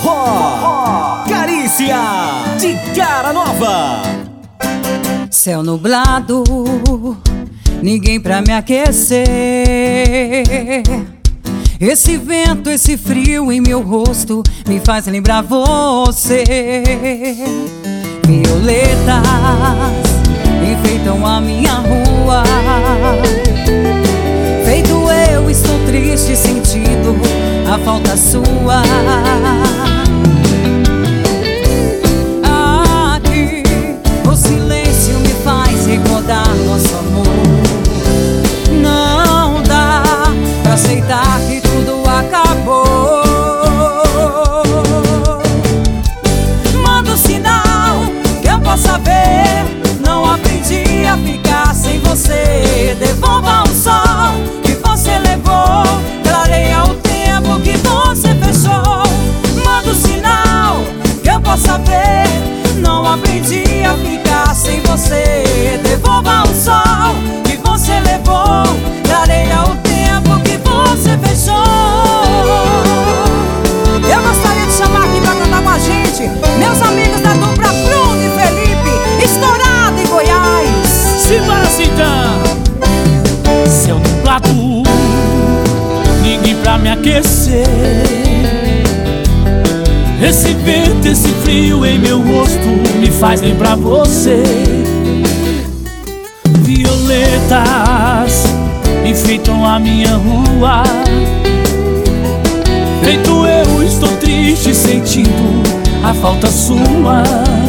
Forró Carícia de Cara Nova. Céu nublado, ninguém pra me aquecer. Esse vento, esse frio em meu rosto me faz lembrar você. Violetas enfeitam a minha rua. Feito eu, estou triste sentindo a falta sua. Aqui o silêncio me faz recordar nosso amor. Não dá pra aceitar que tudo acabou. Manda um sinal que eu possa ver. Não aprendi a ficar sem você. Devolva o sol que você levou. Clareia o tempo que você fechou. Manda um sinal que eu possa ver. Não aprendi a ficar sem você. Devolva o sol que você levou. Clareia o tempo que você fechou. Eu gostaria de chamar aqui pra cantar com a gente meus amigos da dupla Bruno e Felipe, estourado em Goiás. Simbora então. Céu nublado, ninguém pra me aquecer. Esse vento, esse frio em meu rosto me faz lembrar você. Violetas enfeitam a minha rua. Feito eu, estou triste sentindo a falta sua.